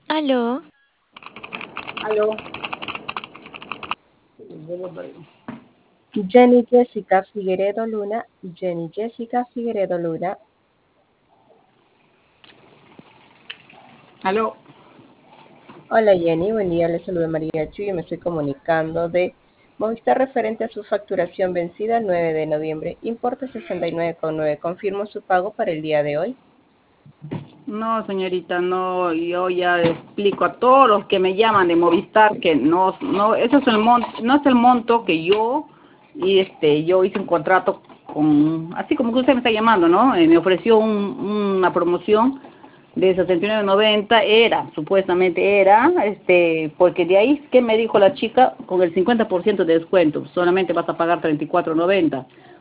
Aló, Aló, Jenny Jessica Figueredo Luna, Jenny Jessica Figueredo Luna. Aló. Hola Jenny, buen día, le saluda María Chu y me estoy comunicando de Movistar referente a su facturación vencida el 9 de noviembre, importe 69,9. Confirmo su pago para el día de hoy. No, señorita, no, yo ya explico a todos los que me llaman de Movistar que no, eso es el monto, no es el monto que yo hice un contrato con, así como que usted me está llamando, ¿no? Me ofreció una promoción de 69.90, supuestamente era, porque de ahí, ¿qué me dijo la chica? Con el 50% de descuento, solamente vas a pagar 34.90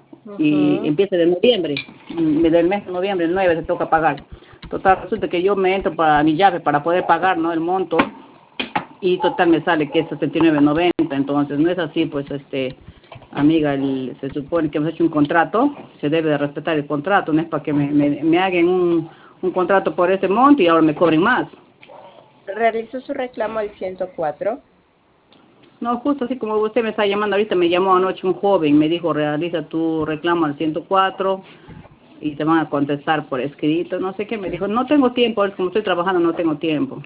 y empieza de noviembre, del mes de noviembre, el 9 se toca pagar. Total, resulta que yo me entro para mi llave para poder pagar, ¿no? El monto, y total me sale que es 69.90, entonces no es así, pues, amiga, se supone que hemos hecho un contrato, se debe de respetar el contrato, no es para que me hagan un contrato por ese monto y ahora me cobren más. Realizó su reclamo al 104. No, justo así como usted me está llamando ahorita, me llamó anoche un joven, me dijo, realiza tu reclamo al 104 y te van a contestar por escrito, no sé qué, me dijo, no tengo tiempo, como estoy trabajando no tengo tiempo.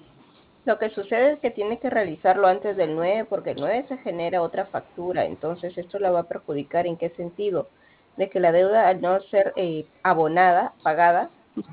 Lo que sucede es que tiene que realizarlo antes del 9 porque el 9 se genera otra factura, entonces esto la va a perjudicar. ¿En qué sentido? De que la deuda al no ser abonada, pagada,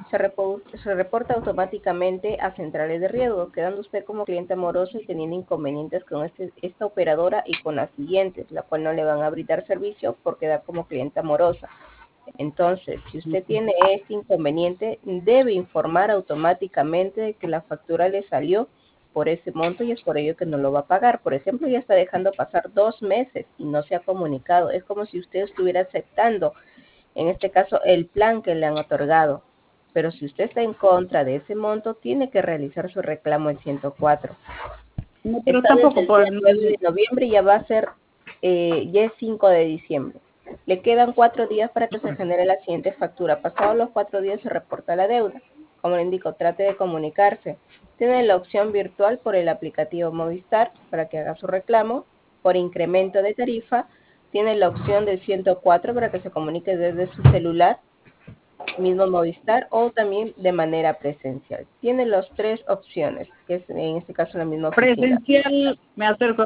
se reporta automáticamente a centrales de riesgo, quedando usted como cliente moroso y teniendo inconvenientes con esta operadora y con las siguientes, la cual no le van a brindar servicio por quedar como cliente morosa. Entonces, si usted tiene este inconveniente, debe informar automáticamente de que la factura le salió por ese monto y es por ello que no lo va a pagar. Por ejemplo, ya está dejando pasar 2 meses y no se ha comunicado. Es como si usted estuviera aceptando, en este caso, el plan que le han otorgado. Pero si usted está en contra de ese monto, tiene que realizar su reclamo en 104. No, pero Está desde tampoco el por día 9 de noviembre y ya va a ser, ya es 5 de diciembre. Le quedan 4 días para que se genere la siguiente factura. Pasados los 4 días se reporta la deuda. Como le indico, trate de comunicarse. Tiene la opción virtual por el aplicativo Movistar para que haga su reclamo. Por incremento de tarifa, tiene la opción del 104 para que se comunique desde su celular, mismo Movistar, o también de manera presencial. Tiene las tres opciones, que es en este caso la misma oficina. presencial, me acerco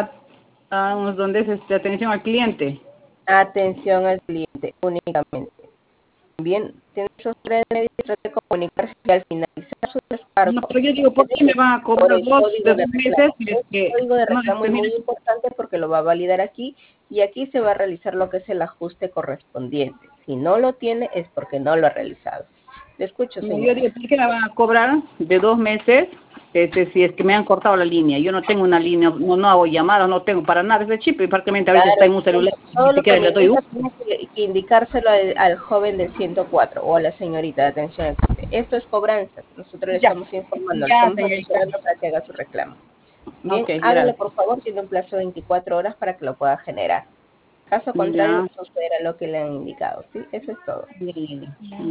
a unos donde es atención al cliente. Atención al cliente únicamente. También tiene esos 3 medios de comunicarse y al finalizar su No, descargo, pero yo digo, ¿por qué me van a por cobrar el dos código de de 2 meses? reclamo. Si es Este que, código de no, reclamo es muy mire, importante porque lo va a validar aquí y aquí se va a realizar lo que es el ajuste correspondiente. Si no lo tiene es porque no lo ha realizado. Le escucho, no, yo señora. digo, ¿por qué me van a cobrar de 2 meses? Si es que me han cortado la línea, yo no tengo una línea, no hago llamadas, no tengo para nada ese chip y prácticamente ahorita está Claro, en un celular, ni todo lo que siquiera me le doy indica uso. tiene que indicárselo al joven del 104 o a la señorita de atención al cliente. Esto es cobranza. Nosotros le Ya, estamos informando, le ya, estamos señorita. asesorando para que haga su reclamo. Bien, Ok, hágale gracias. por favor, tiene un plazo de 24 horas para que lo pueda generar. Caso contrario, Ya, sucederá lo que le han indicado, ¿sí? Eso es todo. ya, ya, ya.